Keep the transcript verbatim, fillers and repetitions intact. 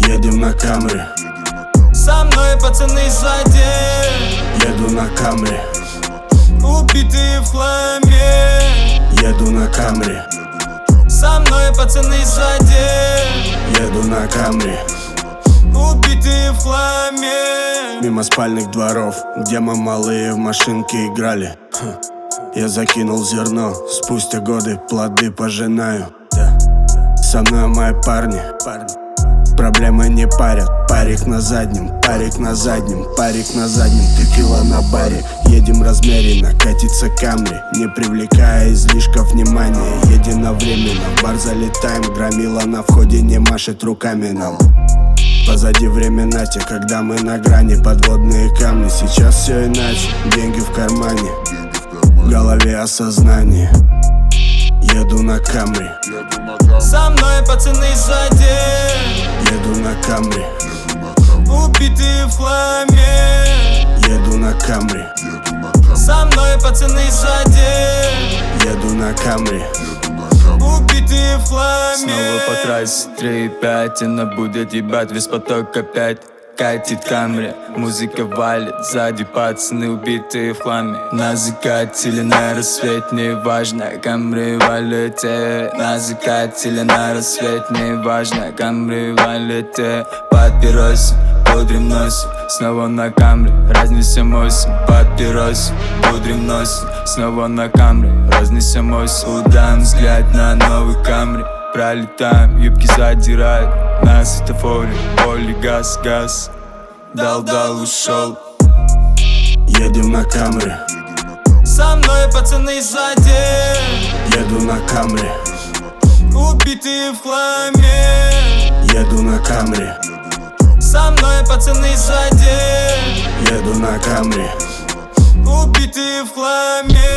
Едем на Камри. Со мной пацаны сзади. Еду на Камри. Убитые в хламе. Еду на Камри. Со мной пацаны сзади. Еду на Камри. Убитые в хламе. Мимо спальных дворов, где мы малые в машинке играли. Я закинул зерно, спустя годы плоды пожинаю. Со мной мои парни, проблемы не парят. Парик на заднем, парик на заднем, парик на заднем, текила на баре. Едем размеренно, катится Камри, не привлекая излишков внимания. Единовременно в бар залетаем, громила на входе не машет руками нам. Позади времена те, когда мы на грани, подводные камни. Сейчас все иначе, деньги в кармане, в голове осознание. Еду на Камри. Со мной пацаны сзади. Еду на Камри. Убитые в хламе. Еду на Камри. Со мной пацаны сзади. Еду на Камри. Убитые в хламе. Снова по трассе три и пять, она будет ебать весь поток опять. Катит Камри, музыка валит, сзади пацаны убитые в хламе. На закате или на рассвете, не важно, Камри валит. На закате или на рассвете, не важно, Камри валит. Папиросы, пудрим носик, снова на Камри, разнесем осень. Папиросы, пудрим носик, снова на Камри, разнесем осень. Удаем взгляд на новый Камри. Пролетаем, юбки задирают на светофоре, поле газ, газ. Дал-дал, ушел. Едем на Камри. Со мной пацаны сзади. Еду на Камри. Убитые в хламе. Еду на Камри. Со мной пацаны сзади. Еду на Камри. Убитые в хламе.